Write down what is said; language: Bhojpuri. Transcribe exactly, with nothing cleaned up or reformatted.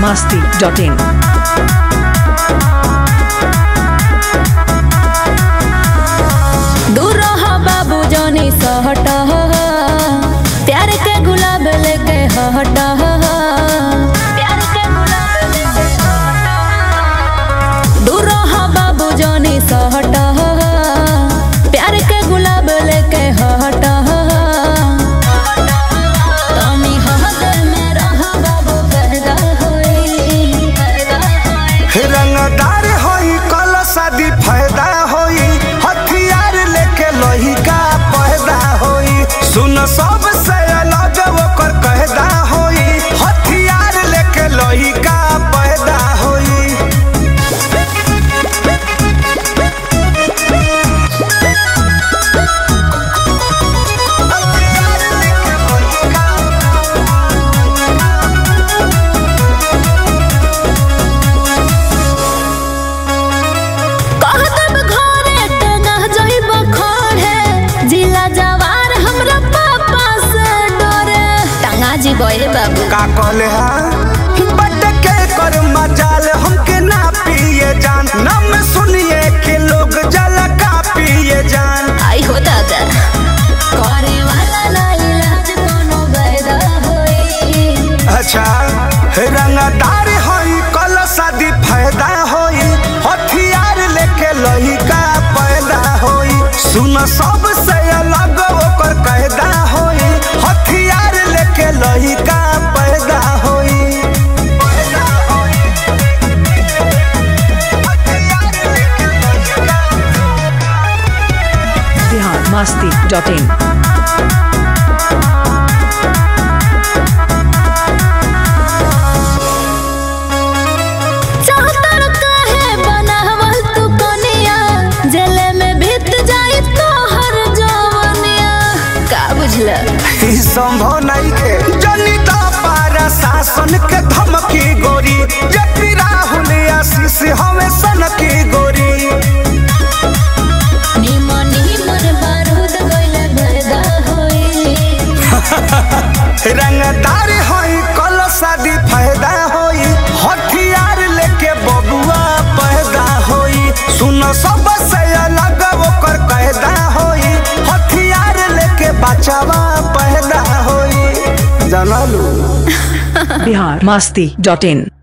masti dot in. दूर रह बाबू जानी सहट प्यार के गुलाब लेके हट दूर रह बाबू जानी सहट प्यार के गुलाब लेके हट रंगदार होई कल शादी फायदा होई हथियार लेके लोही का पैदा होई सुन सब से अलग ओकर कहदा होई हथियार लेके लोही का पैदा होई बोले बाबू का कहले है बट के कर मजाल हमके ना पिए जान नाम सुनिए के लोग जल का पिए जान आई हो दादा करे वाला ना इलाज कोनो पैदा होई अच्छा रंगदार होई कल शादी फायदा होई हथियार लेके लोही का पैदा होई सुन सब से अलग ओकर कहदा होई हथियार लेके लोही का पैदा होई Bihar masti dot in. संभव नहीं के जनिता पारा शासन के धमकी गोरी जब राहुल आशीष हमें सन की गोरी निमन निमन बारूद गइले भरदा होई रंगदार होई कल शादी फायदा होई हथियार लेके बबुआ पैदा होई सुन सब से अलग ओकर कहदा होई हथियार लेके बचावा पैदा होई जानलू Bihar masti dot in.